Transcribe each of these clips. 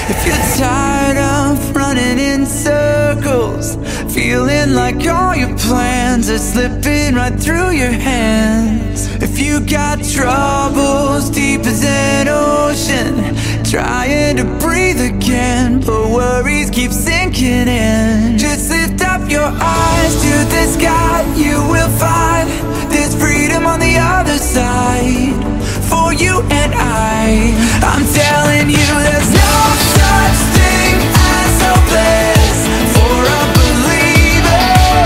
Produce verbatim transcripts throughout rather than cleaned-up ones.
If you're tired of running in circles, feeling like all your plans are slipping right through your hands, if you got troubles deeper than ocean, trying to breathe again, but worries keep sinking in, just lift up your eyes to the sky. You will find there's freedom on the other side, for you and I. I'm telling you, there's no such thing as hopeless for a believer.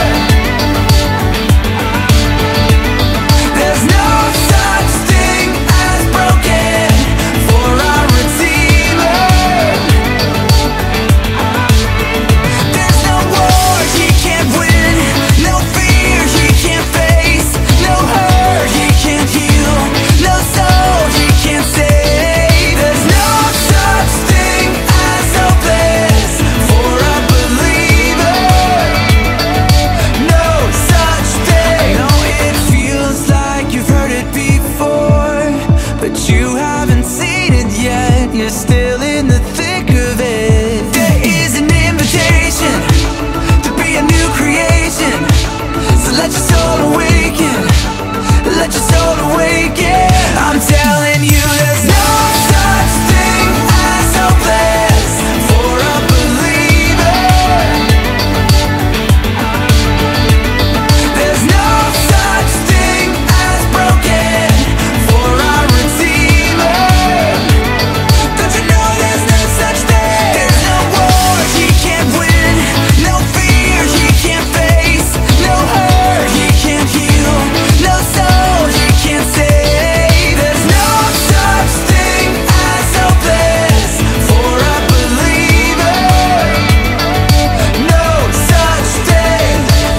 There's no such thing as broken for our Redeemer. There's no war he can't win, no fear he can't face, no hurt he can't heal, no soul he can't save. There's no such thing as hopeless for a believer. No such thing. I know it feels like you've heard it before, but you haven't seen it yet. You're still in the thick of it. There is an invitation to be a new creation, so let your soul awaken, let your soul awaken. I'm telling you, there's no such thing as hopeless for a believer. There's no such thing as broken for our Redeemer. Don't you know there's no such thing? There's no war he can't win, no fear he can't face, no hurt he can't heal, no soul he can't save. There's no such thing as hopeless for a believer. No such thing.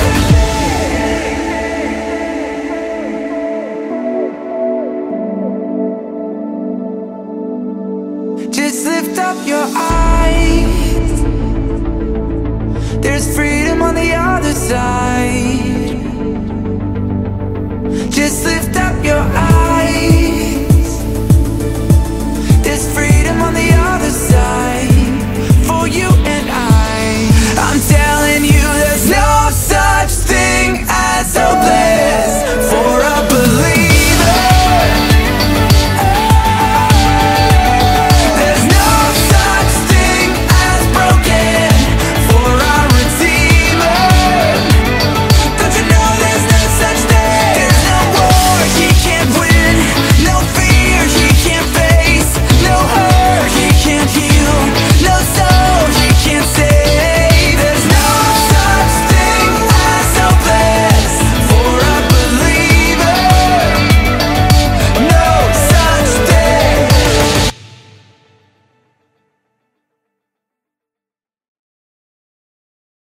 Just lift up your eyes, there's freedom on the other side. Just lift up your eyes.